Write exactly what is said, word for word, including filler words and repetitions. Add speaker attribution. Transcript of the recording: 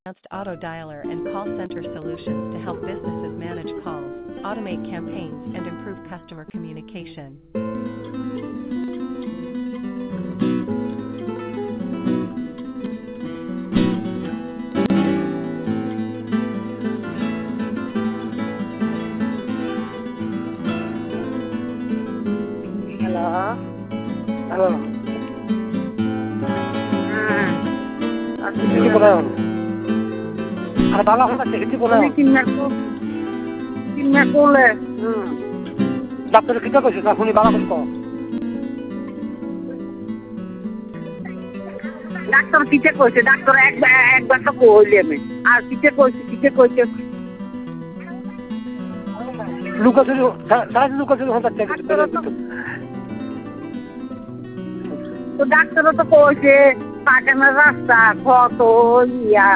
Speaker 1: advanced auto dialer and call center solutions to help businesses manage calls, automate campaigns, and improve customer communication.
Speaker 2: Hello?
Speaker 3: Hello.
Speaker 2: Hmm.
Speaker 3: Hindi ko na yun. Ano ba ako na hindi ko na
Speaker 2: Kami
Speaker 3: yun.
Speaker 2: kinna ko. Kinna ko le.
Speaker 3: Hmm. Doctor kita ko siya kung ibang ko.
Speaker 2: Doctor কিসে কইছে doctor একবার একবার তো কইলি আমি আর কিসে কইছে কিসে কইছে
Speaker 3: Lucas ele, sai Lucas ele honta técnico.
Speaker 2: তো ডাক্তারও তো কইছে পাকানোর রাস্তা কত ইয়া